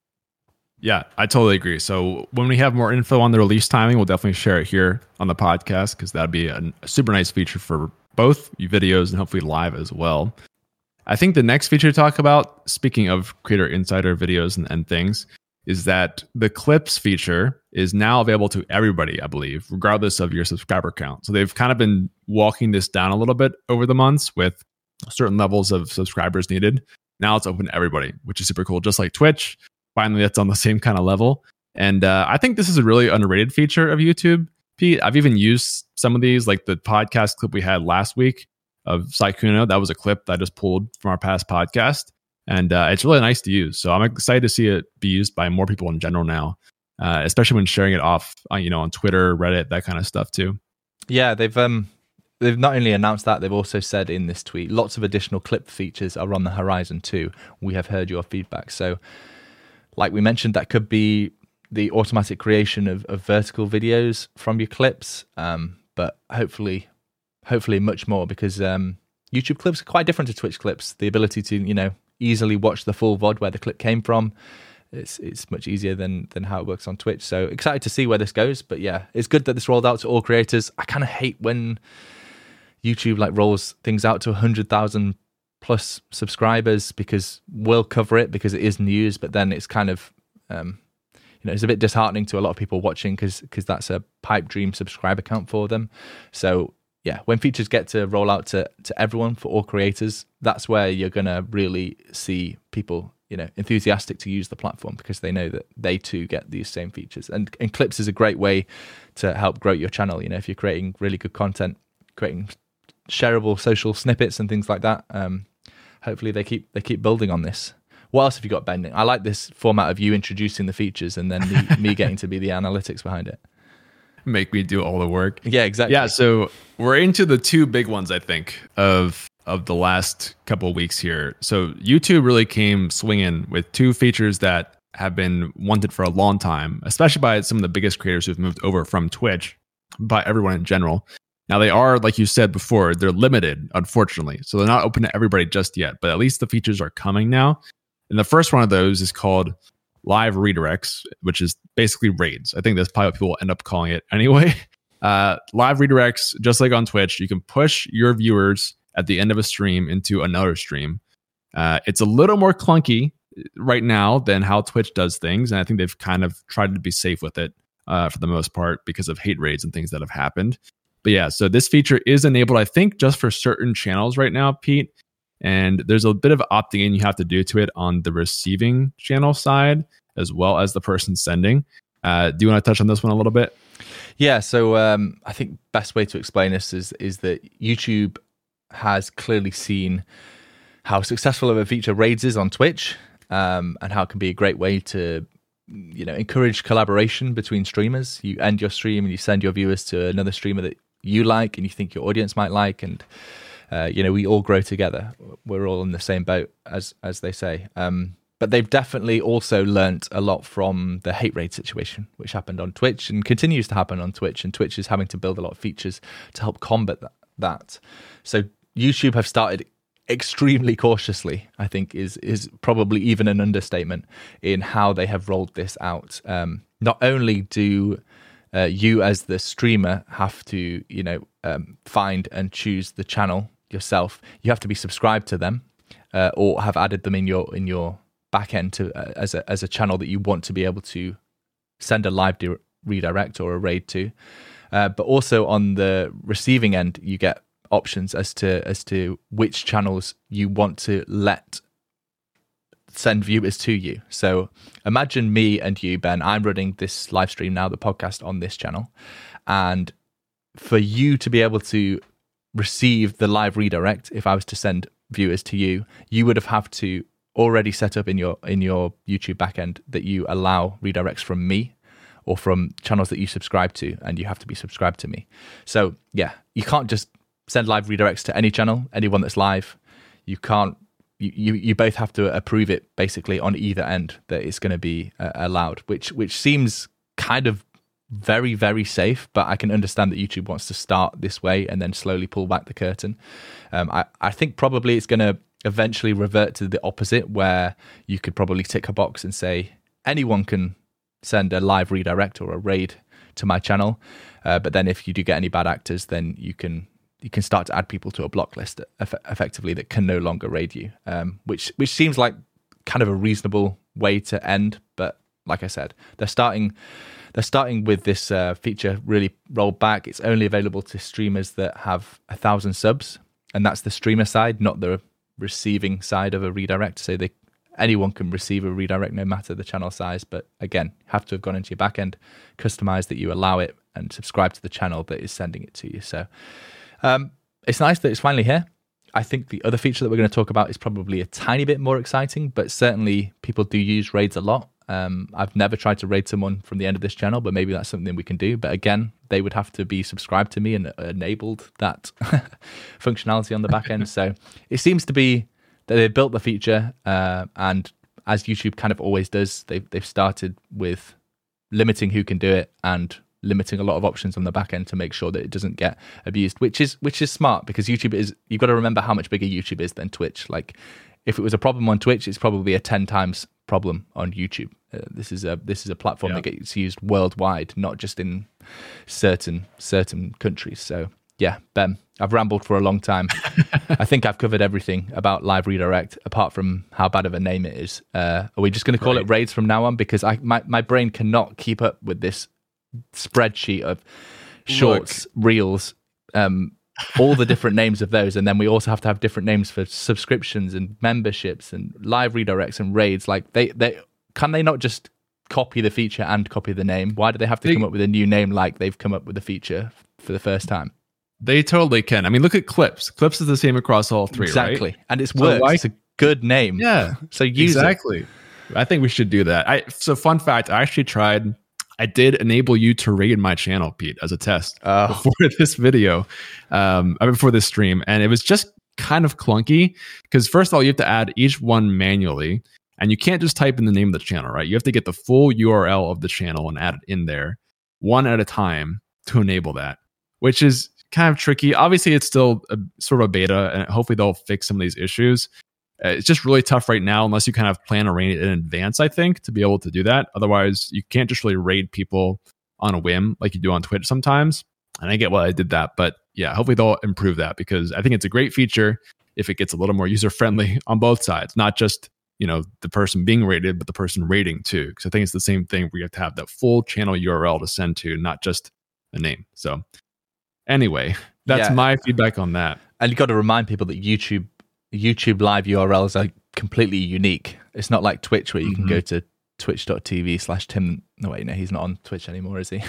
Yeah, I totally agree. So when we have more info on the release timing, we'll definitely share it here on the podcast, because that'd be a super nice feature for both videos and hopefully live as well. I think the next feature to talk about, speaking of Creator Insider videos and things, is that the clips feature is now available to everybody, I believe, regardless of your subscriber count. So they've kind of been walking this down a little bit over the months with certain levels of subscribers needed. Now it's open to everybody, which is super cool. Just like Twitch, finally it's on the same kind of level. And I think this is a really underrated feature of YouTube, Pete. I've even used some of these, like the podcast clip we had last week of Sykkuno. That was a clip that I just pulled from our past podcast. And it's really nice to use. So I'm excited to see it be used by more people in general now, especially when sharing it off on Twitter, Reddit, that kind of stuff too. Yeah, they've not only announced that, they've also said in this tweet, lots of additional clip features are on the horizon too. We have heard your feedback. So like we mentioned, that could be the automatic creation of vertical videos from your clips, but hopefully much more, because YouTube clips are quite different to Twitch clips. The ability to easily watch the full VOD where the clip came from, it's much easier than how it works on Twitch. So excited to see where this goes. But yeah, it's good that this rolled out to all creators. I kind of hate when YouTube rolls things out to 100,000 plus subscribers, because we'll cover it because it is news, but then it's kind of it's a bit disheartening to a lot of people watching, because that's a pipe dream subscriber count for them. So yeah, when features get to roll out to everyone, for all creators, that's where you're going to really see people, enthusiastic to use the platform, because they know that they too get these same features. And clips is a great way to help grow your channel. If you're creating really good content, creating shareable social snippets and things like that, hopefully they keep building on this. What else have you got, Ben? I like this format of you introducing the features and then me getting to be the analytics behind it. Make me do all the work. Yeah, exactly. Yeah, so we're into the two big ones, I think, of the last couple of weeks here. So YouTube really came swinging with two features that have been wanted for a long time, especially by some of the biggest creators who've moved over from Twitch, by everyone in general. Now they are, like you said before, they're limited, unfortunately. So they're not open to everybody just yet, but at least the features are coming now. And the first one of those is called live redirects, which is basically raids. I think that's probably what people will end up calling it anyway. Live redirects, just like on Twitch, you can push your viewers at the end of a stream into another stream. It's a little more clunky right now than how Twitch does things. And I think they've kind of tried to be safe with it for the most part, because of hate raids and things that have happened. But yeah, so this feature is enabled, I think, just for certain channels right now, Pete. And there's a bit of opting in you have to do to it on the receiving channel side, as well as the person sending. Do you want to touch on this one a little bit? Yeah, so I think best way to explain this is that YouTube has clearly seen how successful of a feature raids is on Twitch, and how it can be a great way to encourage collaboration between streamers. You end your stream and you send your viewers to another streamer that you like and you think your audience might like, and we all grow together. We're all in the same boat, as they say. But they've definitely also learnt a lot from the hate raid situation, which happened on Twitch and continues to happen on Twitch. And Twitch is having to build a lot of features to help combat that. So YouTube have started extremely cautiously, I think is probably even an understatement in how they have rolled this out. Not only do you as the streamer have to, find and choose the channel yourself, you have to be subscribed to them or have added them in your backend to as a channel that you want to be able to send a live redirect or a raid to. But also on the receiving end, you get options as to which channels you want to let send viewers to you. So imagine me and you, Ben. I'm running this live stream now, the podcast, on this channel, and for you to be able to receive the live redirect, if I was to send viewers to you, you would have to already set up in your YouTube backend that you allow redirects from me or from channels that you subscribe to, and you have to be subscribed to me. So yeah, you can't just send live redirects to any channel, anyone that's live. You can't. You both have to approve it basically on either end that it's going to be allowed, which seems kind of very, very safe, but I can understand that YouTube wants to start this way and then slowly pull back the curtain. I think probably it's going to eventually revert to the opposite, where you could probably tick a box and say anyone can send a live redirect or a raid to my channel, but then if you do get any bad actors, then you can start to add people to a block list effectively that can no longer raid you, which seems like kind of a reasonable way to end. But like I said, they're starting with this feature really rolled back. It's only available to streamers that have 1,000 subs, and that's the streamer side, not the receiving side of a redirect. So anyone can receive a redirect no matter the channel size, but again, have to have gone into your backend, customize that you allow it, and subscribe to the channel that is sending it to you. So it's nice that it's finally here. I think the other feature that we're going to talk about is probably a tiny bit more exciting, but certainly people do use raids a lot. I've never tried to raid someone from the end of this channel, but maybe that's something we can do. But again, they would have to be subscribed to me and enabled that functionality on the back end. So it seems to be that they built the feature, and as YouTube kind of always does, they've started with limiting who can do it and limiting a lot of options on the back end to make sure that it doesn't get abused, which is smart, because you've got to remember how much bigger YouTube is than Twitch. Like, if it was a problem on Twitch, it's probably a 10 times problem on YouTube. This is a platform that gets used worldwide, not just in certain countries. So yeah, Ben, I've rambled for a long time. I think I've covered everything about live redirect, apart from how bad of a name it is. Are we just going to call it raids from now on? Because my brain cannot keep up with this spreadsheet of shorts, reels, all the different names of those, and then we also have to have different names for subscriptions and memberships and live redirects and raids. Like, they can they not just copy the feature and copy the name? Why do they have to come up with a new name like they've come up with the feature for the first time? They totally can. I mean, look at Clips. Clips is the same across all three, exactly, right? And it's works. It's a good name. Yeah, so use exactly. I think we should do that. So fun fact, I actually tried. I did enable you to raid my channel, Pete, as a test before this video, before this stream. And it was just kind of clunky because, first of all, you have to add each one manually, and you can't just type in the name of the channel, right? You have to get the full URL of the channel and add it in there one at a time to enable that, which is kind of tricky. Obviously, it's still a sort of a beta, and hopefully they'll fix some of these issues. It's just really tough right now unless you kind of plan to raid it in advance, I think, to be able to do that. Otherwise, you can't just really raid people on a whim like you do on Twitch sometimes. And I get why I did that. But yeah, hopefully they'll improve that, because I think it's a great feature if it gets a little more user-friendly on both sides. Not just, the person being raided, but the person raiding too. Because I think it's the same thing where you have to have that full channel URL to send to, not just a name. So anyway, that's my feedback on that. And you've got to remind people that YouTube live URLs are completely unique. It's not like Twitch, where you can go to twitch.tv/Tim. No, wait, no, he's not on Twitch anymore, is he?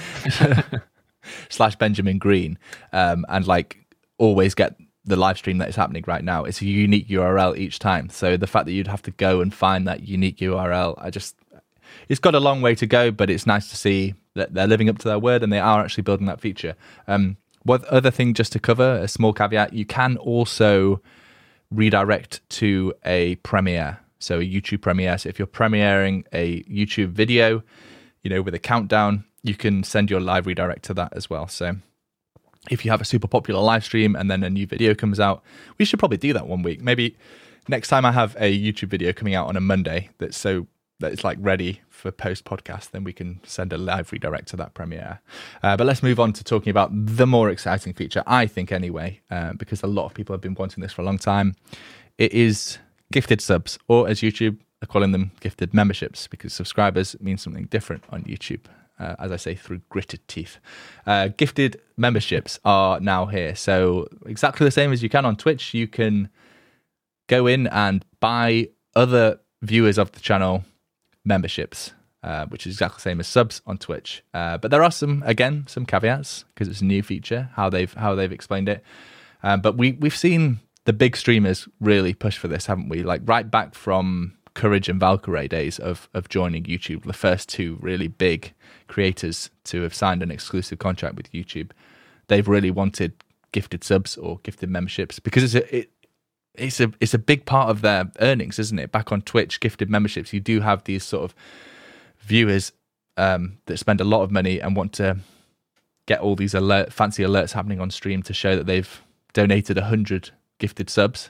/Benjamin Green, and like always get the live stream that is happening right now. It's a unique URL each time. So the fact that you'd have to go and find that unique URL, it's got a long way to go, but it's nice to see that they're living up to their word and they are actually building that feature. What other thing just to cover, a small caveat, you can also redirect to a premiere. So a YouTube premiere. So if you're premiering a YouTube video, with a countdown, you can send your live redirect to that as well. So if you have a super popular live stream and then a new video comes out, we should probably do that one week. Maybe next time I have a YouTube video coming out on a Monday that it's like ready for post podcast, then we can send a live redirect to that premiere. But let's move on to talking about the more exciting feature, I think anyway, because a lot of people have been wanting this for a long time. It is gifted subs, or as YouTube are calling them, gifted memberships, because subscribers mean something different on YouTube. As I say, through gritted teeth. Gifted memberships are now here. So exactly the same as you can on Twitch, you can go in and buy other viewers of the channel memberships, which is exactly the same as subs on Twitch. But there are some caveats, because it's a new feature, how they've explained it. But we've seen the big streamers really push for this, haven't we? Like right back from Courage and Valkyrae days of joining YouTube, the first two really big creators to have signed an exclusive contract with YouTube. They've really wanted gifted subs or gifted memberships, because it's a big part of their earnings, isn't it? Back on Twitch, gifted memberships, you do have these sort of viewers that spend a lot of money and want to get all these fancy alerts happening on stream to show that they've donated 100 gifted subs.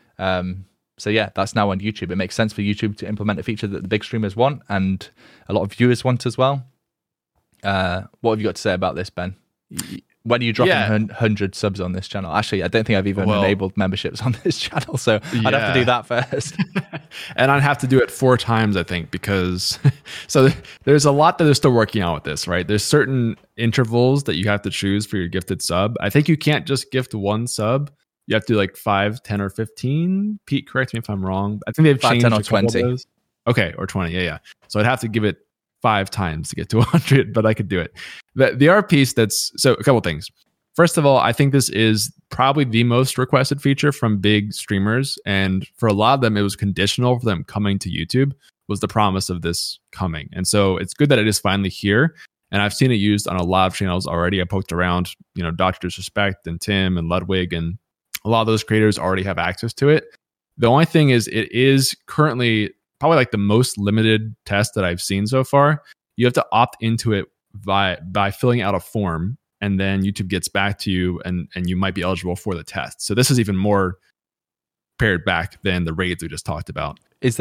So yeah, that's now on YouTube. It makes sense for YouTube to implement a feature that the big streamers want and a lot of viewers want as well. What have you got to say about this, Ben? When are you dropping 100 subs on this channel? Actually, I don't think I've even enabled memberships on this channel, so I'd have to do that first. And I'd have to do it 4 times, I think, because so there's a lot that they're still working on with this, right? There's certain intervals that you have to choose for your gifted sub. I think you can't just gift one sub. You have to do like 5, 10, or 15. Pete, correct me if I'm wrong. I think they've 5, changed 10, or a couple 20. of those. Okay, or 20. Yeah. So I'd have to give it 5 times to get to 100, but I could do it. The other piece so a couple of things. First of all, I think this is probably the most requested feature from big streamers. And for a lot of them, it was conditional for them coming to YouTube, was the promise of this coming. And so it's good that it is finally here. And I've seen it used on a lot of channels already. I poked around, Dr. Disrespect and Tim and Ludwig, and a lot of those creators already have access to it. The only thing is, it is currently probably like the most limited test that I've seen so far. You have to opt into it by filling out a form, and then YouTube gets back to you, and you might be eligible for the test. So this is even more pared back than the raids we just talked about. Is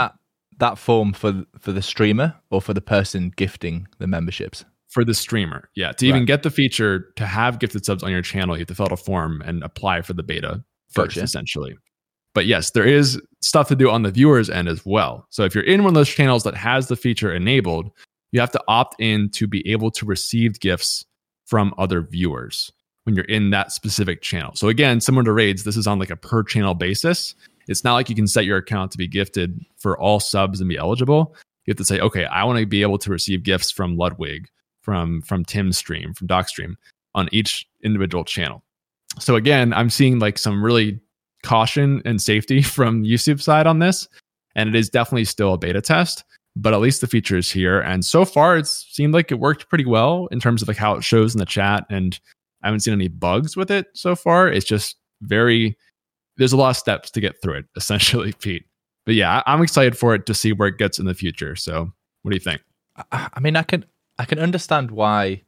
that form for the streamer or for the person gifting the memberships? For the streamer, yeah. To even get the feature to have gifted subs on your channel, you have to fill out a form and apply for the beta first, essentially. But yes, there is stuff to do on the viewer's end as well. So if you're in one of those channels that has the feature enabled, you have to opt in to be able to receive gifts from other viewers when you're in that specific channel. So again, similar to raids, this is on like a per channel basis. It's not like you can set your account to be gifted for all subs and be eligible. You have to say, okay, I want to be able to receive gifts from Ludwig, from Tim's stream, from Doc's stream on each individual channel. So again, I'm seeing like some really caution and safety from YouTube side on this. And it is definitely still a beta test, but at least the feature is here. And so far it seemed like it worked pretty well in terms of like how it shows in the chat. And I haven't seen any bugs with it so far. It's just there's a lot of steps to get through it, essentially, Pete. But yeah, I'm excited for it to see where it gets in the future. So what do you think? I mean, I can understand why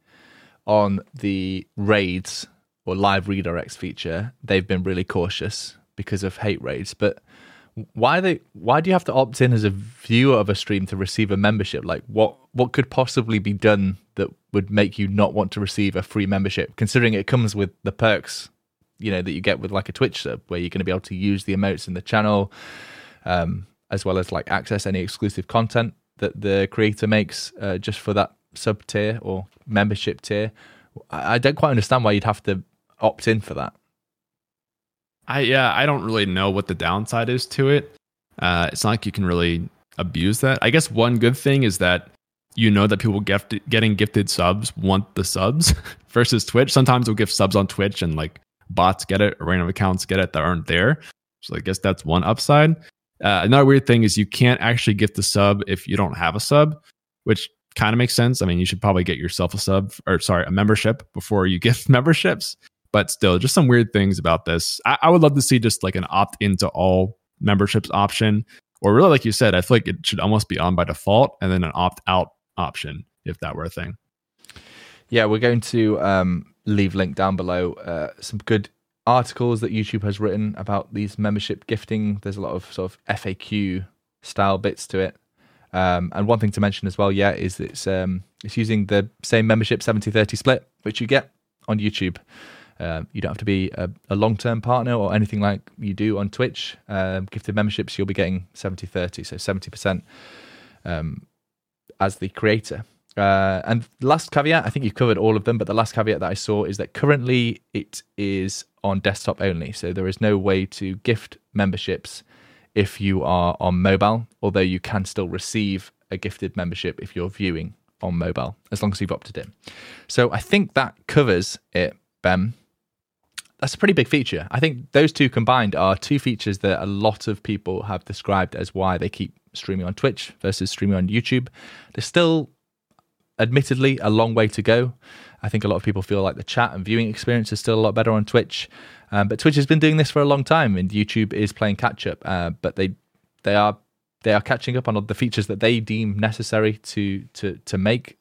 on the raids or live redirects feature, they've been really cautious because of hate raids. But why do you have to opt in as a viewer of a stream to receive a membership? Like what could possibly be done that would make you not want to receive a free membership, considering it comes with the perks, that you get with like a Twitch sub, where you're going to be able to use the emotes in the channel, as well as like access any exclusive content that the creator makes just for that sub tier or membership tier. I don't quite understand why you'd have to opt in for that. I don't really know what the downside is to it. It's not like you can really abuse that. I guess one good thing is that that people getting gifted subs want the subs versus Twitch. Sometimes we'll gift subs on Twitch and like bots get it or random accounts get it that aren't there. So I guess that's one upside. Another weird thing is you can't actually gift the sub if you don't have a sub, which kind of makes sense. I mean, you should probably get yourself a membership before you gift memberships. But still, just some weird things about this. I would love to see just like an opt into all memberships option, or really, like you said, I feel like it should almost be on by default, and then an opt out option if that were a thing. Yeah, we're going to leave link down below some good articles that YouTube has written about these membership gifting. There's a lot of sort of FAQ style bits to it. And one thing to mention as well, is that it's using the same membership 70-30 split, which you get on YouTube. You don't have to be a long-term partner or anything like you do on Twitch. Gifted memberships, you'll be getting 70-30, so 70% as the creator. And last caveat, I think you've covered all of them, but the last caveat that I saw is that currently it is on desktop only. So there is no way to gift memberships if you are on mobile, although you can still receive a gifted membership if you're viewing on mobile, as long as you've opted in. So I think that covers it, Ben. That's a pretty big feature. I think those two combined are two features that a lot of people have described as why they keep streaming on Twitch versus streaming on YouTube. There's still, admittedly, a long way to go. I think a lot of people feel like the chat and viewing experience is still a lot better on Twitch. But Twitch has been doing this for a long time, and YouTube is playing catch up. But they are catching up on the features that they deem necessary to make,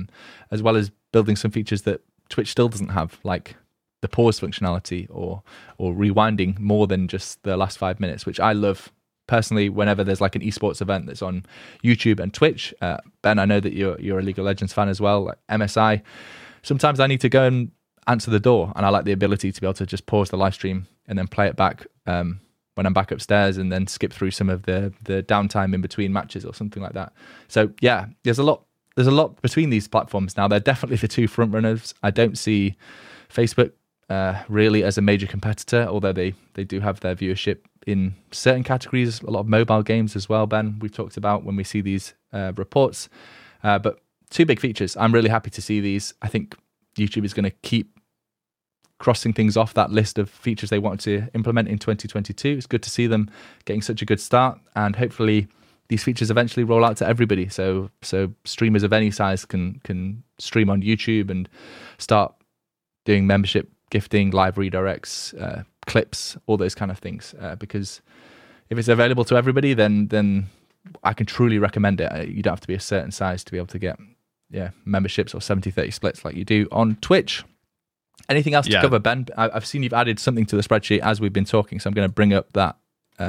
as well as building some features that Twitch still doesn't have, like the pause functionality or rewinding more than just the last 5 minutes, which I love personally. Whenever there's like an esports event that's on YouTube and Twitch, Ben, I know that you're a League of Legends fan as well, like MSI. Sometimes I need to go and answer the door, and I like the ability to be able to just pause the live stream and then play it back when I'm back upstairs, and then skip through some of the downtime in between matches or something like that. So yeah, there's a lot between these platforms now. They're definitely the two front runners. I don't see Facebook really as a major competitor, although they do have their viewership in certain categories, a lot of mobile games as well, Ben, we've talked about when we see these reports. But two big features. I'm really happy to see these. I think YouTube is going to keep crossing things off that list of features they want to implement in 2022. It's good to see them getting such a good start, and hopefully these features eventually roll out to everybody. So streamers of any size can stream on YouTube and start doing membership gifting, live redirects, clips, all those kind of things. Because if it's available to everybody, then I can truly recommend it. You don't have to be a certain size to be able to get memberships or 70-30 splits like you do on Twitch. Anything else to cover, Ben? I've seen you've added something to the spreadsheet as we've been talking, so I'm going to bring up that.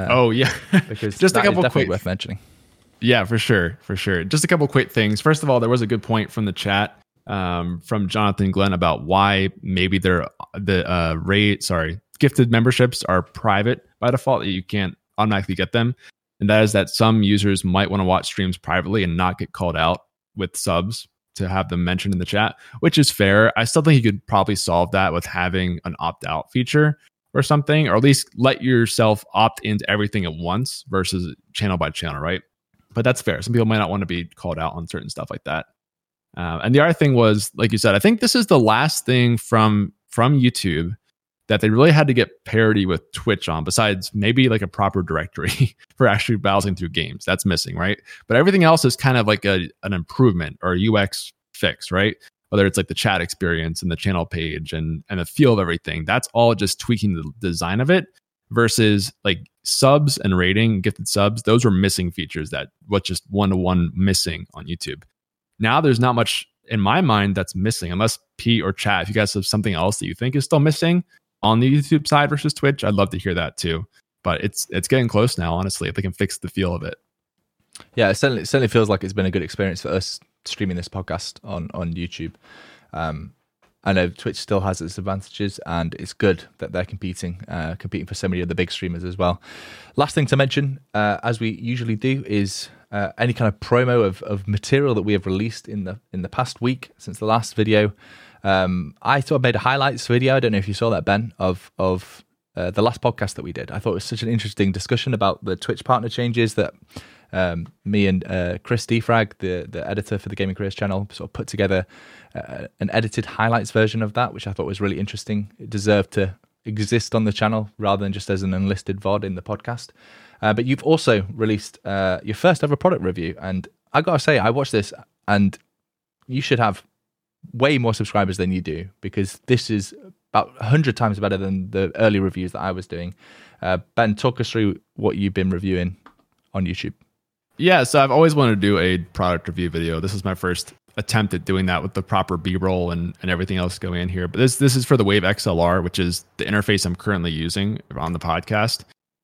Because just a couple definitely quick worth mentioning. Yeah, for sure. Just a couple quick things. First of all, there was a good point from the chat from Jonathan Glenn about why maybe gifted memberships are private by default, that you can't automatically get them. And that is that some users might want to watch streams privately and not get called out with subs to have them mentioned in the chat, which is fair. I still think you could probably solve that with having an opt-out feature or something, or at least let yourself opt into everything at once versus channel by channel, right? But that's fair. Some people might not want to be called out on certain stuff like that. And the other thing was, like you said, I think this is the last thing from YouTube that they really had to get parity with Twitch on, besides maybe like a proper directory for actually browsing through games. That's missing, right? But everything else is kind of like an improvement or a UX fix, right? Whether it's like the chat experience and the channel page and the feel of everything. That's all just tweaking the design of it, versus like subs and rating, gifted subs. Those were missing features that was just one-to-one missing on YouTube. Now there's not much in my mind that's missing, unless Pete or chat, if you guys have something else that you think is still missing on the YouTube side versus Twitch, I'd love to hear that too. But it's getting close now, honestly, if they can fix the feel of it. Yeah, it certainly feels like it's been a good experience for us streaming this podcast on YouTube. I know Twitch still has its advantages, and it's good that they're competing for so many of the big streamers as well. Last thing to mention, as we usually do, is any kind of promo of material that we have released in the past week since the last video. I sort of made a highlights video. I don't know if you saw that, Ben, of the last podcast that we did. I thought it was such an interesting discussion about the Twitch partner changes that me and Chris Defrag, the editor for the Gaming Careers channel, sort of put together an edited highlights version of that, which I thought was really interesting. It deserved to exist on the channel rather than just as an unlisted VOD in the podcast. But you've also released your first ever product review, and I gotta say, I watched this and you should have way more subscribers than you do, because this is about 100 times better than the early reviews that I was doing. Ben, talk us through what you've been reviewing on YouTube. Yeah, so I've always wanted to do a product review video. This was my first attempt at doing that with the proper B-roll and everything else going in here. But this is for the Wave XLR, which is the interface I'm currently using on the podcast.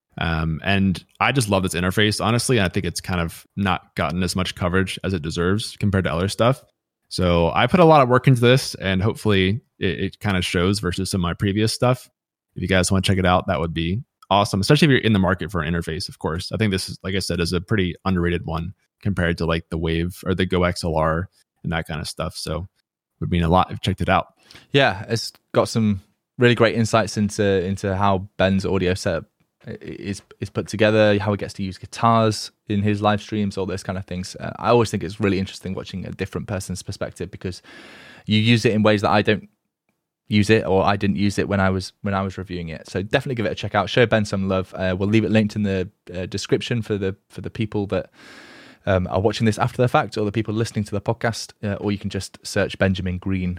And I just love this interface, honestly. And I think it's kind of not gotten as much coverage as it deserves compared to other stuff. So I put a lot of work into this, and hopefully it kind of shows versus some of my previous stuff. If you guys want to check it out, that would be awesome, especially if you're in the market for an interface, of course. I think this is, like I said, is a pretty underrated one compared to like the Wave or the Go XLR and that kind of stuff. So it would mean a lot if you checked it out. Yeah, it's got some really great insights into how Ben's audio setup is put together, how he gets to use guitars in his live streams, all those kind of things. I always think it's really interesting watching a different person's perspective, because you use it in ways that I don't use it, or I didn't use it when I was reviewing it. So definitely give it a check out. Show Ben some love. We'll leave it linked in the description for the people that are watching this after the fact, or the people listening to the podcast, or you can just search Benjamin Green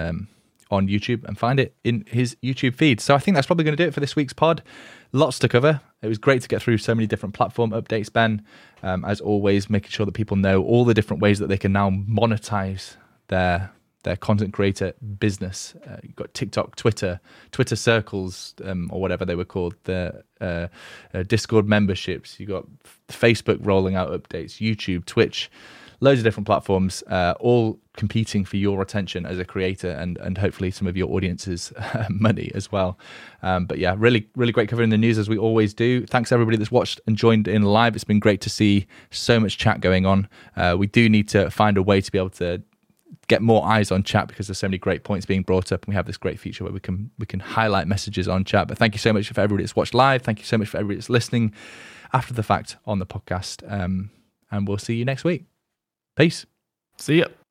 on YouTube and find it in his YouTube feed. So I think that's probably going to do it for this week's pod. Lots to cover. It was great to get through so many different platform updates, Ben. As always, making sure that people know all the different ways that they can now monetize their content creator business. You've got TikTok, Twitter circles, or whatever they were called, the Discord memberships. You got Facebook rolling out updates, YouTube, Twitch, loads of different platforms, all competing for your attention as a creator, and hopefully some of your audience's money as well. But yeah, really, really great covering the news as we always do. Thanks everybody that's watched and joined in live. It's been great to see so much chat going on. We do need to find a way to be able to get more eyes on chat, because there's so many great points being brought up, and we have this great feature where we can highlight messages on chat. But thank you so much for everybody that's watched live. Thank you so much for everybody that's listening after the fact on the podcast. And we'll see you next week. Peace. See ya.